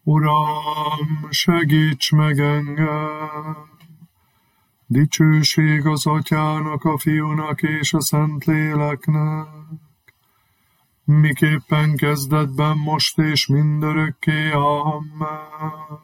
Uram, segíts meg engem! Dicsőség az Atyának, a Fiúnak és a Szentléleknek, miképpen kezdetben, most és mindörökké. Amen.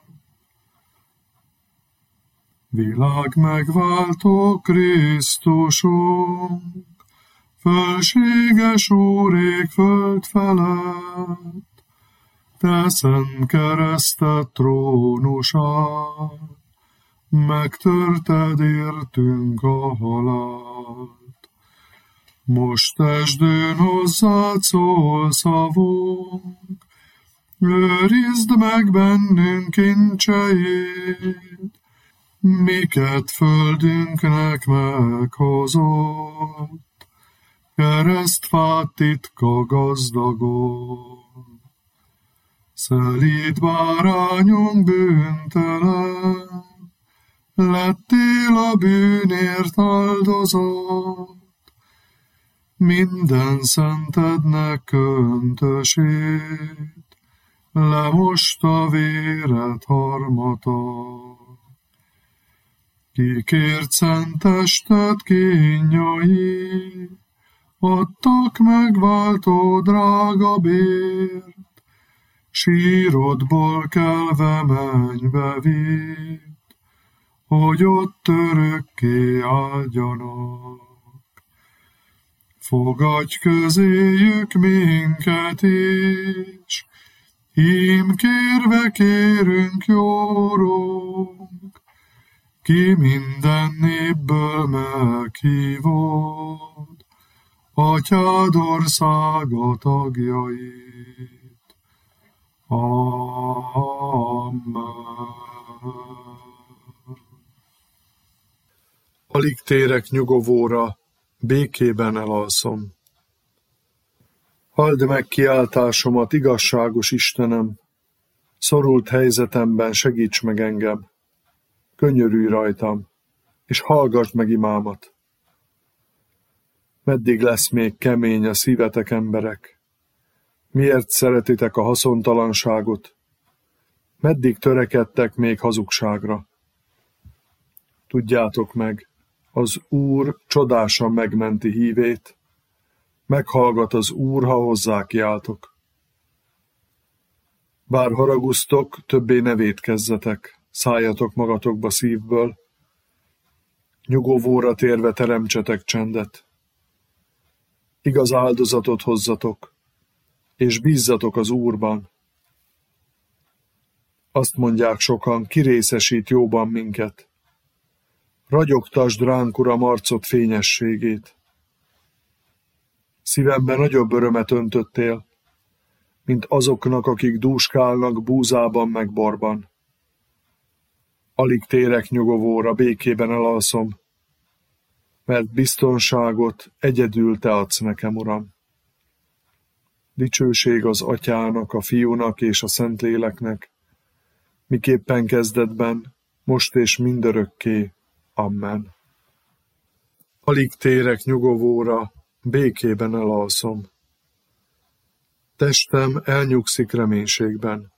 Világ megváltó Krisztusunk, fölséges Úr ég föld felett, te szent kereszted trónusát, megtörted értünk a halált. Most testdön hozzád szól szavunk, őrizd meg bennünk kincseit, miket földünknek meghozott, keresztfát titka gazdagon. Szelíd bárányunk bűntelen, lettél a bűnért áldozott, minden szentednek köntösét, lemosta véred harmata. Kikért szent tested kínjai, adtak megváltó drága bért, sírodból kelve mennybe vidd, hogy ott örökké áldjanak. Fogadj közéjük minket is, ím kérve kérünk jórunk, ki minden népből meghívod, Atyád országa tagjait. Amen. Alig térek nyugovóra, békében elalszom. Halld meg kiáltásomat, igazságos Istenem, szorult helyzetemben segíts meg engem, könyörülj rajtam, és hallgass meg imámat. Meddig lesz még kemény a szívetek, emberek? Miért szeretitek a haszontalanságot? Meddig törekedtek még hazugságra? Tudjátok meg, az Úr csodásan megmenti hívét, meghallgat az Úr, ha hozzá kiáltok. Bár haragusztok, többé ne vétkezzetek, szálljatok magatokba szívből, nyugovóra térve teremtsetek csendet. Igaz áldozatot hozzatok, és bízzatok az Úrban. Azt mondják sokan, ki részesít jóban minket. Ragyogtasd ránk, Uram, arcod fényességét. Szívemben nagyobb örömet öntöttél, mint azoknak, akik dúskálnak búzában meg borban. Alig térek nyugovóra, békében elalszom, mert biztonságot egyedül te adsz nekem, Uram. Dicsőség az Atyának, a Fiúnak és a Szentléleknek, miképpen kezdetben, most és mindörökké. Amen. Alig térek nyugovóra, békében elalszom. Testem elnyugszik reménységben.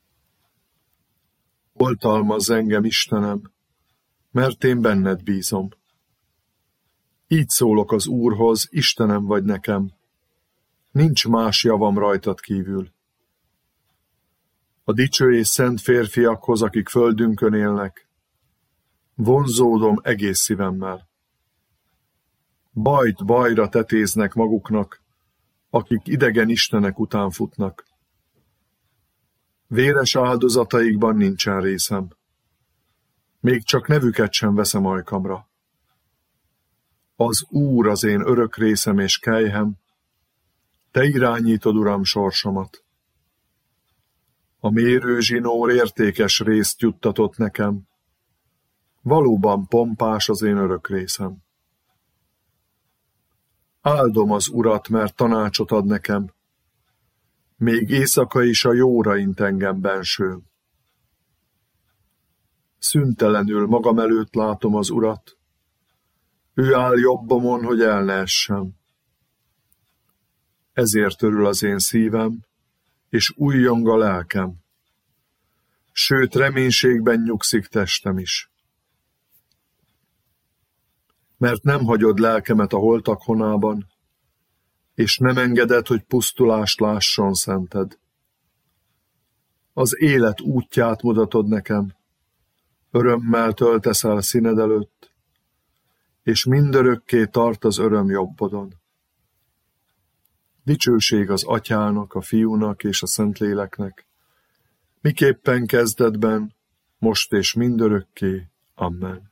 Oltalmazz engem, Istenem, mert én benned bízom. Így szólok az Úrhoz, Istenem vagy nekem, nincs más javam rajtad kívül. A dicső és szent férfiakhoz, akik földünkön élnek, vonzódom egész szívemmel. Bajt bajra tetéznek maguknak, akik idegen istenek után futnak. Véres áldozataikban nincsen részem. Még csak nevüket sem veszem ajkamra. Az Úr az én örök részem és kelyhem, te irányítod, Uram, sorsomat. A mérőzsinór értékes részt juttatott nekem, valóban pompás az én örök részem. Áldom az Urat, mert tanácsot ad nekem, még éjszaka is a jóra int engem bensőm. Szüntelenül magam előtt látom az Urat, ő áll jobbomon, hogy el ne essem. Ezért örül az én szívem, és újjong a lelkem. sőt reménységben nyugszik testem is. Mert nem hagyod lelkemet a holtak honában, és nem engeded, hogy pusztulást lásson szented. Az élet útját mutatod nekem, örömmel töltesz el színed előtt, és mindörökké tart az öröm jobbodon. Dicsőség az Atyának, a Fiúnak és a Szentléleknek, miképpen kezdetben, most és mindörökké. Amen.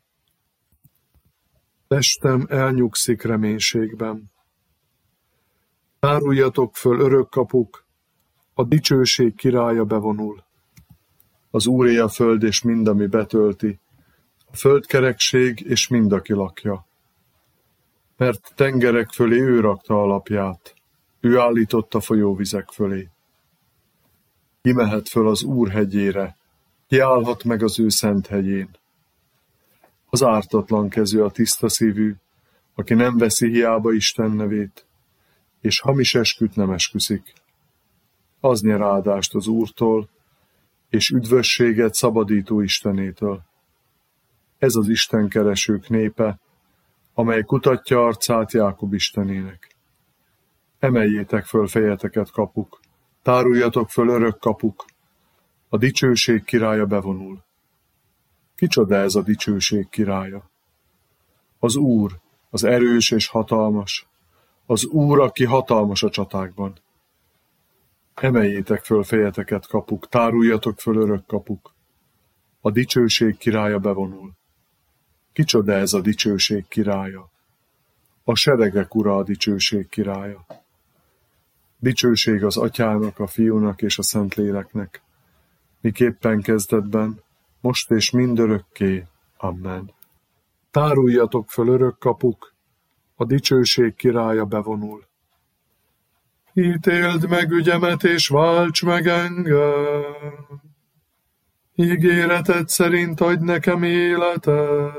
Testem elnyugszik reménységben. Táruljatok föl örök kapuk, a dicsőség királya bevonul. Az Úré a föld és mind, ami betölti, a földkerekség és mind, aki lakja. Mert tengerek fölé ő rakta alapját, ő állította folyóvizek fölé. Ki mehet föl az Úr hegyére, ki állhat meg az ő szent hegyén. Az ártatlan kezű, a tiszta szívű, aki nem veszi hiába Isten nevét, és hamis esküt nem esküszik. Az nyer áldást az Úrtól, és üdvösséget szabadító Istenétől. Ez az istenkeresők népe, amely kutatja arcát Jákob Istenének. Emeljétek föl fejeteket, kapuk, táruljatok föl örök kapuk, a dicsőség királya bevonul. Kicsoda ez a dicsőség királya? Az Úr, az erős és hatalmas, az Úr, aki hatalmas a csatákban. Emeljétek föl fejeteket, kapuk, táruljatok föl örök kapuk, a dicsőség királya bevonul. Kicsoda ez a dicsőség királya? A seregek ura a dicsőség királya. Dicsőség az Atyának, a Fiúnak és a Szentléleknek, miképpen kezdetben, most és mindörökké. Amen. Táruljatok föl örök kapuk, a dicsőség királya bevonul. Ítéld meg ügyemet és válts meg engem, ígéreted szerint adj nekem életet.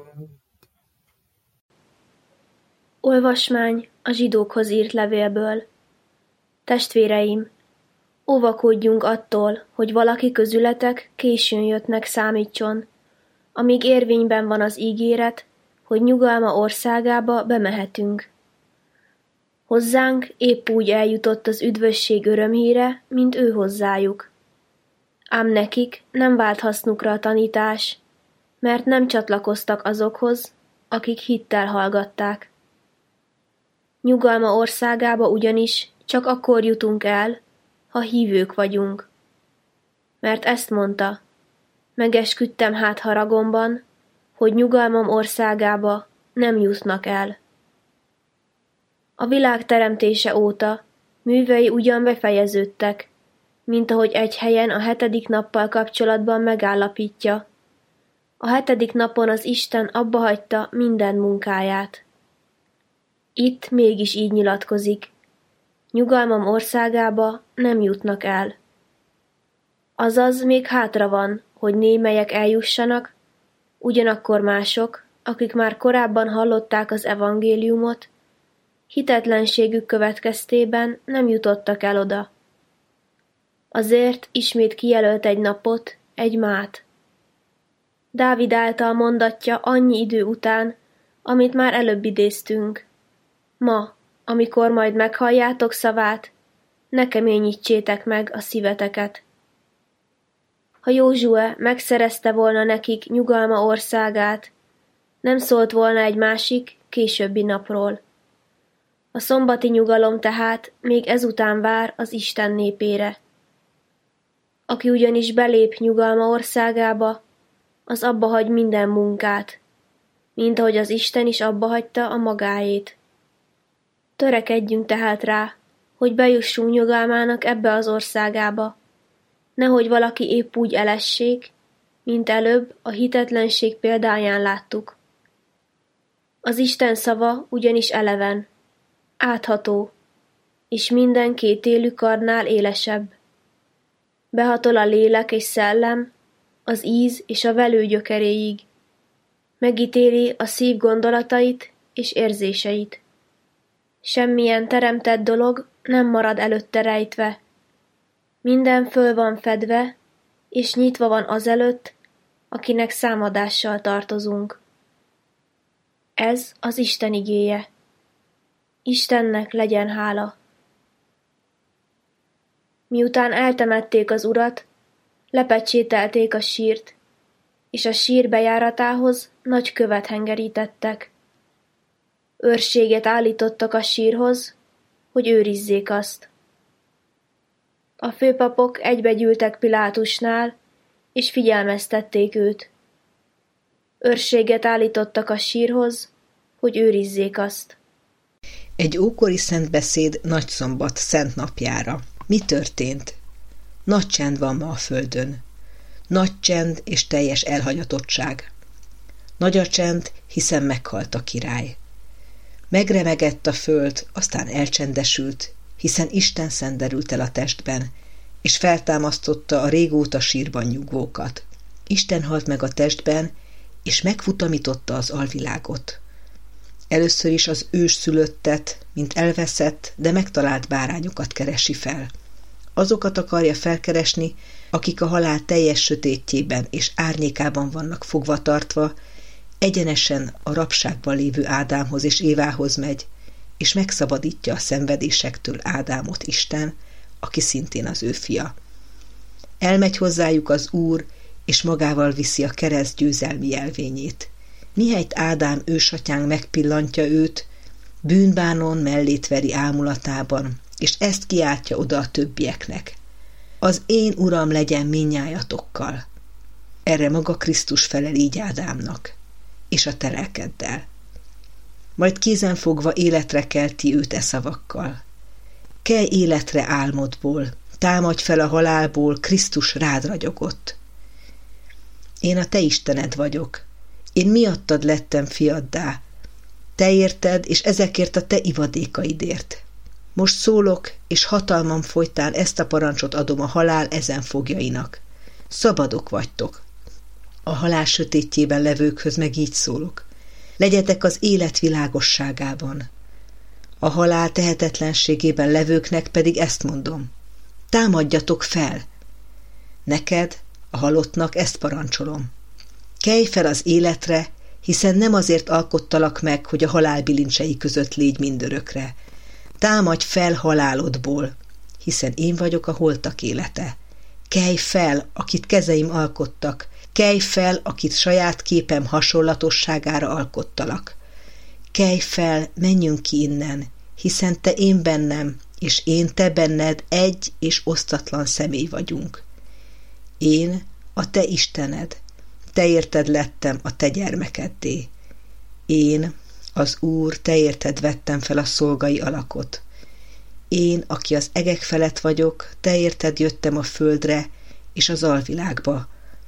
Olvasmány a zsidókhoz írt levélből. Testvéreim, óvakodjunk attól, hogy valaki közületek későn jöttnek számítson, amíg érvényben van az ígéret, hogy nyugalma országába bemehetünk. Hozzánk épp úgy eljutott az üdvösség örömhíre, mint ő hozzájuk. Ám nekik nem vált hasznukra a tanítás, mert nem csatlakoztak azokhoz, akik hittel hallgatták. Nyugalma országába ugyanis csak akkor jutunk el, ha hívők vagyunk. Mert ezt mondta, megesküdtem hát haragomban, hogy nyugalmam országába nem jutnak el. A világ teremtése óta művei ugyan befejeződtek, mint ahogy egy helyen a 7. nappal kapcsolatban megállapítja. A 7. napon az Isten abbahagyta minden munkáját. Itt mégis így nyilatkozik, nyugalmam országába nem jutnak el. Azaz még hátra van, hogy némelyek eljussanak, ugyanakkor mások, akik már korábban hallották az evangéliumot, hitetlenségük következtében nem jutottak el oda. Azért ismét kijelölt egy napot, egy mát. Dávid által mondatja annyi idő után, amit már előbb idéztünk. Ma, amikor majd meghalljátok szavát, ne keményítsétek meg a szíveteket. Ha Józsue megszerezte volna nekik nyugalma országát, nem szólt volna egy másik, későbbi napról. A szombati nyugalom tehát még ezután vár az Isten népére. Aki ugyanis belép nyugalma országába, az abbahagy minden munkát, mint ahogy az Isten is abbahagyta a magáét. Törekedjünk tehát rá, hogy bejussunk nyugalmának ebbe az országába, nehogy valaki épp úgy elessék, mint előbb a hitetlenség példáján láttuk. Az Isten szava ugyanis eleven, átható, és minden kétélű karnál élesebb. Behatol a lélek és szellem, az íz és a velő gyökeréig. Megítéli a szív gondolatait és érzéseit. Semmilyen teremtett dolog nem marad előtte rejtve. Minden föl van fedve, és nyitva van azelőtt, akinek számadással tartozunk. Ez az Isten igéje. Istennek legyen hála. Miután eltemették az Urat, lepecsételték a sírt, és a sír bejáratához nagy követ hengerítettek. Őrséget állítottak a sírhoz, hogy őrizzék azt. A főpapok egybegyűltek Pilátusnál, és figyelmeztették őt. Őrséget állítottak a sírhoz, hogy őrizzék azt. Egy ókori szentbeszéd nagyszombat szent napjára. Mi történt? Nagy csend van ma a földön. Nagy csend és teljes elhagyatottság. Nagy a csend, hiszen meghalt a király. Megremegett a föld, aztán elcsendesült, hiszen Isten szenderült el a testben, és feltámasztotta a régóta sírban nyugvókat. Isten halt meg a testben, és megfutamította az alvilágot. Először is az ősszülöttet, mint elveszett, de megtalált bárányokat keresi fel. Azokat akarja felkeresni, akik a halál teljes sötétjében és árnyékában vannak fogva tartva, egyenesen a rabságban lévő Ádámhoz és Évához megy, és megszabadítja a szenvedésektől Ádámot Isten, aki szintén az ő fia. Elmegy hozzájuk az Úr, és magával viszi a kereszt győzelmi jelvényét. Mihelyt Ádám ősatyánk megpillantja őt, bűnbánon mellét veri ámulatában, és ezt kiáltja oda a többieknek. Az én Uram legyen mindnyájatokkal. Erre maga Krisztus felel így Ádámnak, és a te lelkeddel. Majd kézenfogva életre kelti őt e szavakkal. Kelj életre álmodból, támadj fel a halálból, Krisztus rád ragyogott. Én a te Istened vagyok, én miattad lettem fiaddá, te érted, és ezekért a te ivadékaidért. Most szólok, és hatalmam folytán ezt a parancsot adom a halál ezen fogjainak. Szabadok vagytok. A halál sötétjében levőkhöz meg így szólok. Legyetek az élet világosságában. A halál tehetetlenségében levőknek pedig ezt mondom. Támadjatok fel! Neked, a halottnak ezt parancsolom. Kelj fel az életre, hiszen nem azért alkottalak meg, hogy a halál bilincsei között légy mindörökre. Támadj fel halálodból, hiszen én vagyok a holtak élete. Kelj fel, akit kezeim alkottak, kelj fel, akit saját képem hasonlatosságára alkottalak. Kelj fel, menjünk ki innen, hiszen te én bennem, és én te benned egy és osztatlan személy vagyunk. Én a te Istened, te érted lettem a te gyermekeddé. Én, az Úr, te érted vettem fel a szolgai alakot. Én, aki az egek felett vagyok, te érted jöttem a földre és az alvilágba.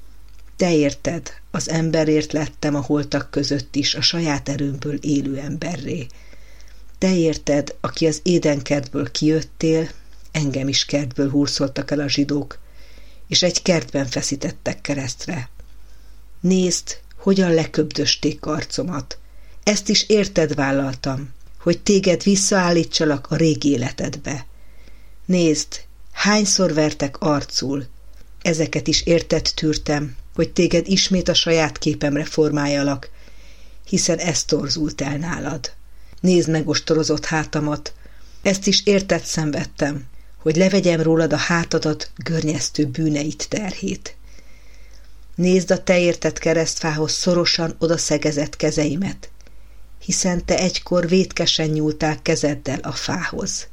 Te érted, az emberért lettem a holtak között is, a saját erőmből élő emberré. Te érted, aki az Édenkertből kijöttél, engem is kertből hurcoltak el a zsidók, és egy kertben feszítettek keresztre. Nézd, hogyan leköbdösték arcomat. Ezt is érted vállaltam, hogy téged visszaállítsalak a régi életedbe. Nézd, hányszor vertek arcul. Ezeket is érted tűrtem, hogy téged ismét a saját képemre formáljalak, hiszen ez torzult el nálad. Nézd meg ostorozott hátamat, ezt is érted szenvedtem, hogy levegyem rólad a hátadat görnyeztő bűneit terhét. Nézd a te érted keresztfához szorosan odaszegezett kezeimet, hiszen te egykor vétkesen nyúltál kezeddel a fához.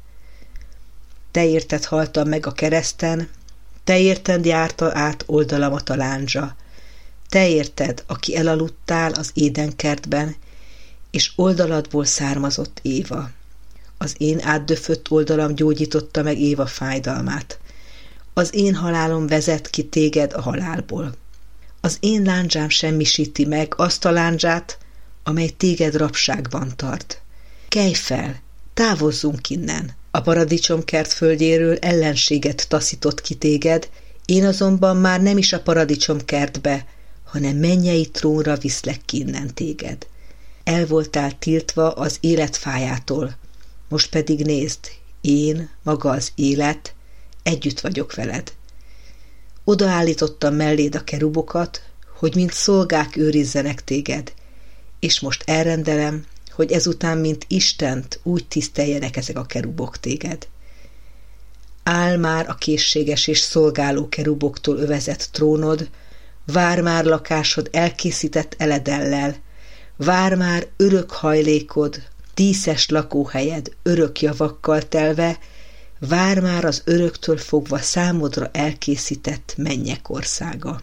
Te érted haltam meg a kereszten, te érted járta át oldalamat a lándzsa, te érted, aki elaludtál az Édenkertben, és oldaladból származott Éva. Az én átdöfött oldalam gyógyította meg Éva fájdalmát. Az én halálom vezet ki téged a halálból. Az én lándzsám semmisíti meg azt a lándzsát, amely téged rabságban tart. Kelj fel, távozzunk innen. A paradicsomkert földjéről ellenséget taszított ki téged, én azonban már nem is a paradicsomkertbe, hanem mennyei trónra viszlek ki innen téged. El voltál tiltva az életfájától, most pedig nézd, én, maga az élet, együtt vagyok veled. Odaállítottam melléd a kerubokat, hogy mint szolgák őrizzenek téged, és most elrendelem, hogy ezután, mint Istent, úgy tiszteljenek ezek a kerubok téged. Áll már a készséges és szolgáló keruboktól övezett trónod, vár már lakásod elkészített eledellel, vár már örök hajlékod, díszes lakóhelyed örök javakkal telve, vár már az öröktől fogva számodra elkészített mennyek országa.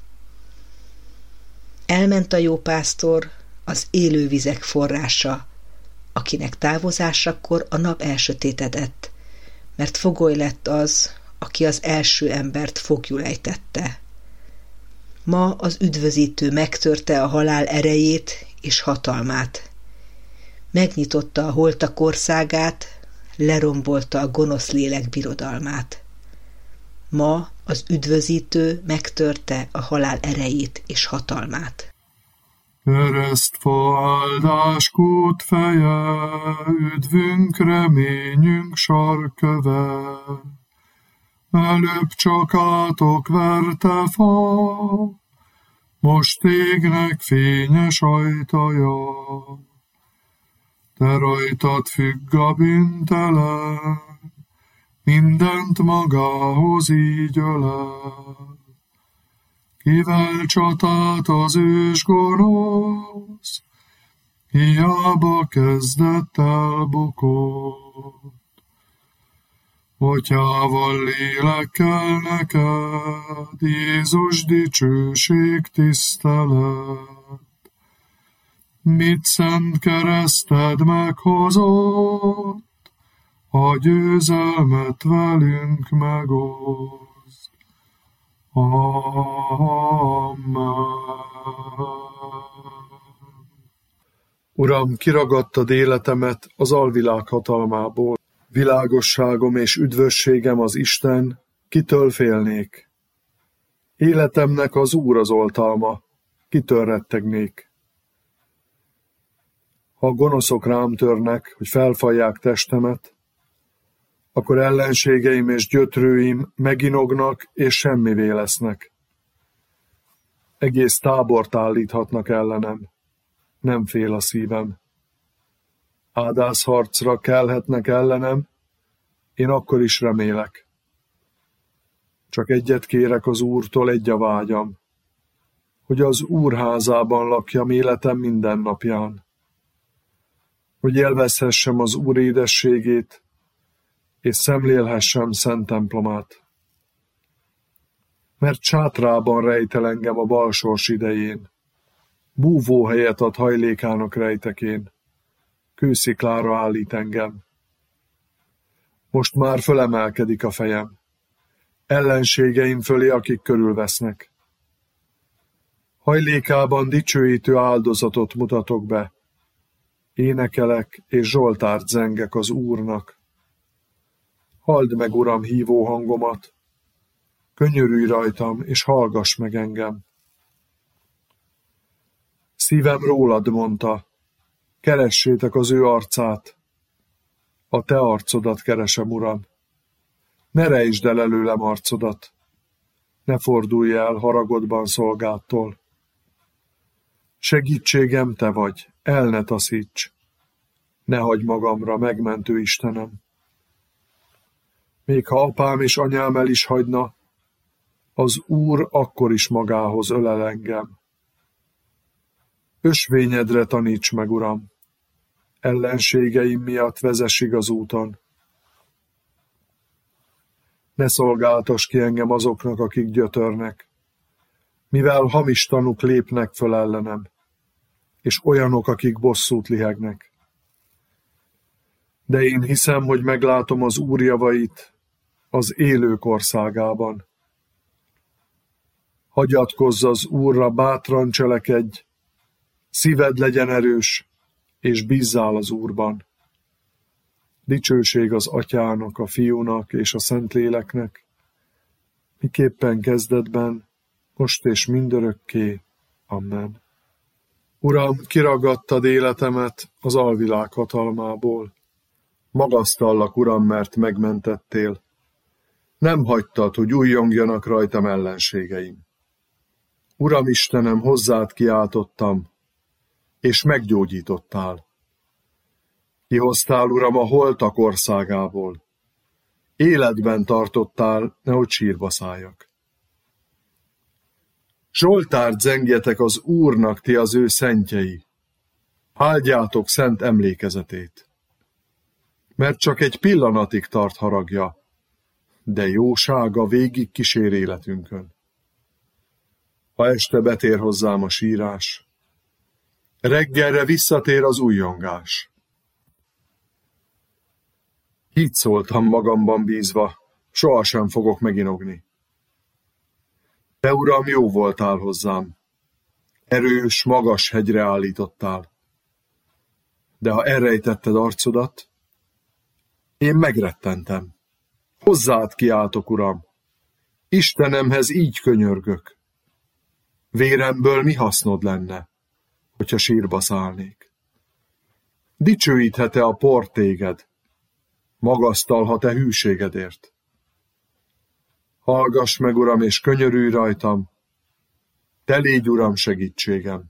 Elment a jó pásztor, az élő vizek forrása, akinek távozásakor a nap elsötétedett, mert fogoly lett az, aki az első embert foglyul ejtette. Ma az üdvözítő megtörte a halál erejét és hatalmát. Megnyitotta a holtak országát, lerombolta a gonosz lélek birodalmát. Ma az üdvözítő megtörte a halál erejét és hatalmát. Keresztfa áldás kútfeje, üdvünk, reményünk sarköve. Előbb csak átok verte fa, most égnek fényes ajtaja. Te rajtad függ a bűntelen, mindent magához így ölel. Kivel csatát az ős gonosz, hiába kezdett el bukott. Atyával lélekkel neked, Jézus dicsőség tisztelet. Mit szent kereszted meghozott, a győzelmet velünk megoszt. Amen. Uram, kiragadtad életemet az alvilág hatalmából. Világosságom és üdvösségem az Isten, kitől félnék? Életemnek az Úr az oltalma, kitől rettegnék? Ha a gonoszok rám törnek, hogy felfalják testemet, akkor ellenségeim és gyötrőim meginognak és semmivé lesznek. Egész tábort állíthatnak ellenem, nem fél a szívem. Ádászharcra kelhetnek ellenem, én akkor is remélek. Csak egyet kérek az Úrtól, egy a vágyam, hogy az Úr házában lakjam életem minden napján, hogy élvezhessem az Úr édességét, és szemlélhessem szent templomát. Mert sátrában rejtel engem a balsors idején, búvóhelyet ad hajlékának rejtekén, kősziklára állít engem. Most már fölemelkedik a fejem, ellenségeim fölé, akik körülvesznek. Hajlékában dicsőítő áldozatot mutatok be, énekelek és zsoltárt zengek az Úrnak. Halld meg, Uram, hívó hangomat, könyörülj rajtam, és hallgass meg engem. Szívem rólad mondta, keressétek az ő arcát. A te arcodat keresem, Uram. Ne rejtsd el előlem arcodat, ne fordulj el haragodban szolgádtól. Segítségem te vagy, el ne taszíts, ne hagyj magamra, megmentő Istenem. Még ha apám és anyám el is hagyna, az Úr akkor is magához ölel engem. Ösvényedre taníts meg, Uram, ellenségeim miatt vezess igaz úton. Ne szolgáltass ki engem azoknak, akik gyötörnek, mivel hamis tanúk lépnek föl ellenem, és olyanok, akik bosszút lihegnek. De én hiszem, hogy meglátom az Úr javait az élők országában. Hagyatkozz az Úrra, bátran cselekedj, szíved legyen erős, és bízzál az Úrban. Dicsőség az Atyának, a Fiúnak és a Szentléleknek, miképpen kezdetben, most és mindörökké. Amen. Uram, kiragadtad életemet az alvilág hatalmából. Magasztallak, Uram, mert megmentettél. Nem hagytad, hogy újjongjanak rajtam ellenségeim. Uram Istenem, hozzád kiáltottam, és meggyógyítottál. Kihoztál, Uram, a holtak országából. Életben tartottál, nehogy sírba szálljak. Zsoltárt zengjetek az Úrnak, ti az ő szentjei. Áldjátok szent emlékezetét. Mert csak egy pillanatig tart haragja, de jósága végig kísér életünkön. Ha este betér hozzám a sírás, reggelre visszatér az újjongás. Így szóltam magamban bízva, sohasem fogok meginogni. Te, Uram, jó voltál hozzám, erős, magas hegyre állítottál. De ha elrejtetted arcodat, én megrettentem. Hozzád kiáltok, Uram, Istenemhez így könyörgök. Véremből mi hasznod lenne, hogyha sírba szállnék? Dicsőíthet-e a por téged? Magasztalhat-e hűségedért? Hallgass meg, Uram, és könyörülj rajtam, te légy, Uram, segítségem.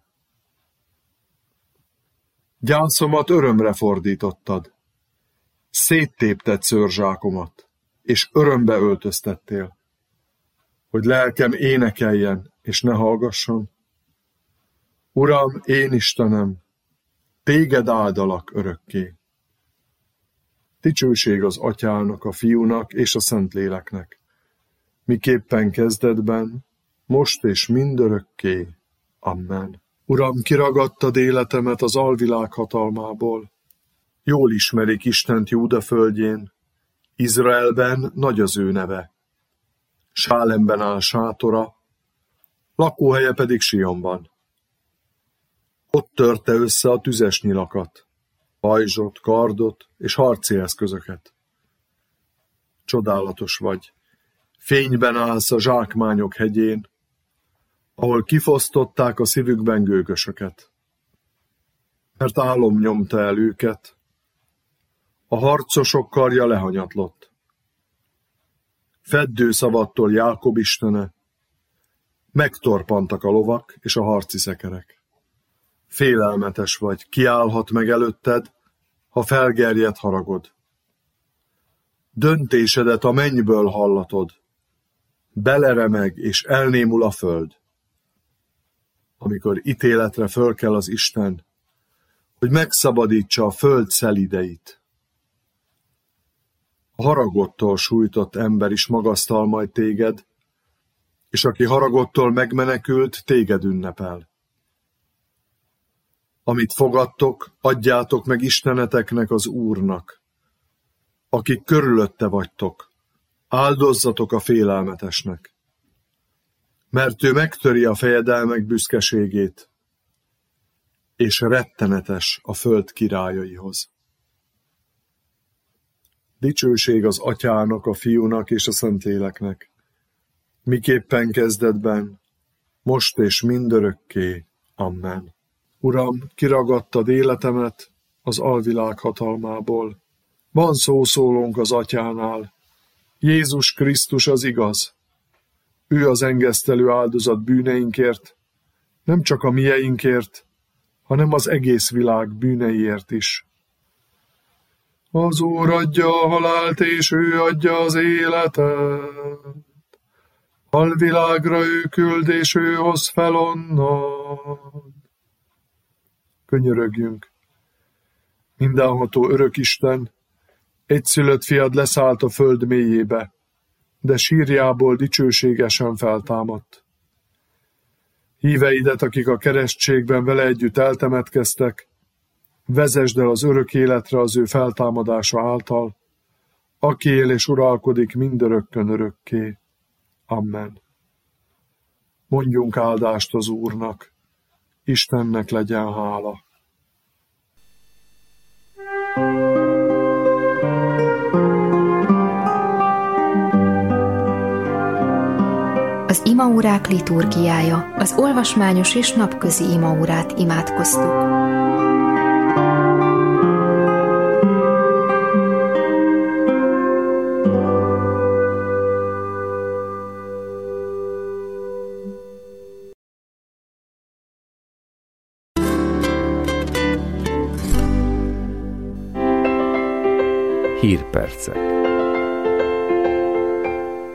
Gyászomat örömre fordítottad, széttépted szőrzsákomat, és örömbe öltöztettél, hogy lelkem énekeljen, és ne hallgasson. Uram, én Istenem, téged áldalak örökké. Dicsőség az Atyának, a Fiúnak és a Szentléleknek, miképpen kezdetben, most és mindörökké. Amen. Uram, kiragadtad életemet az alvilág hatalmából. Jól ismerik Istent Júda földjén, Izraelben nagy az ő neve. Sálemben áll sátora, lakóhelye pedig Sionban. Ott törte össze a tüzes nyilakat, pajzsot, kardot és harci eszközöket. Csodálatos vagy, fényben állsz a zsákmányok hegyén, ahol kifosztották a szívükben gőgösöket. Mert álom nyomta el őket, a harcosok karja lehanyatlott. Feddőszavattól Jákob istene, megtorpantak a lovak és a harci szekerek. Félelmetes vagy, kiállhat meg előtted, ha felgerjed haragod. Döntésedet a mennyből hallatod, beleremeg és elnémul a föld. Amikor ítéletre fölkel az Isten, hogy megszabadítsa a föld szelideit. A haragottól sújtott ember is magasztal majd téged, és aki haragottól megmenekült, téged ünnepel. Amit fogadtok, adjátok meg isteneteknek, az Úrnak. Akik körülötte vagytok, áldozzatok a félelmetesnek. Mert ő megtöri a fejedelmek büszkeségét, és rettenetes a föld királyaihoz. Dicsőség az Atyának, a Fiúnak és a Szentléleknek, miképpen kezdetben, most és mindörökké. Amen. Uram, kiragadtad életemet az alvilág hatalmából. Van szószólónk az Atyánál. Jézus Krisztus az igaz. Ő az engesztelő áldozat bűneinkért, nem csak a mieinkért, hanem az egész világ bűneiért is. Az Úr adja a halált, és ő adja az életet. Alvilágra ő küld, és ő hoz fel onnan. Könyörögjünk. Mindenható örök Isten, egyszülött fiad leszállt a föld mélyébe, de sírjából dicsőségesen feltámadt. Híveidet, akik a keresztségben vele együtt eltemetkeztek, vezesd el az örök életre az ő feltámadása által, aki él és uralkodik mindörökkön örökké. Amen. Mondjunk áldást az Úrnak, Istennek legyen hála. Az imaórák liturgiája, az olvasmányos és napközi imaórát imádkoztuk. Hírpercek.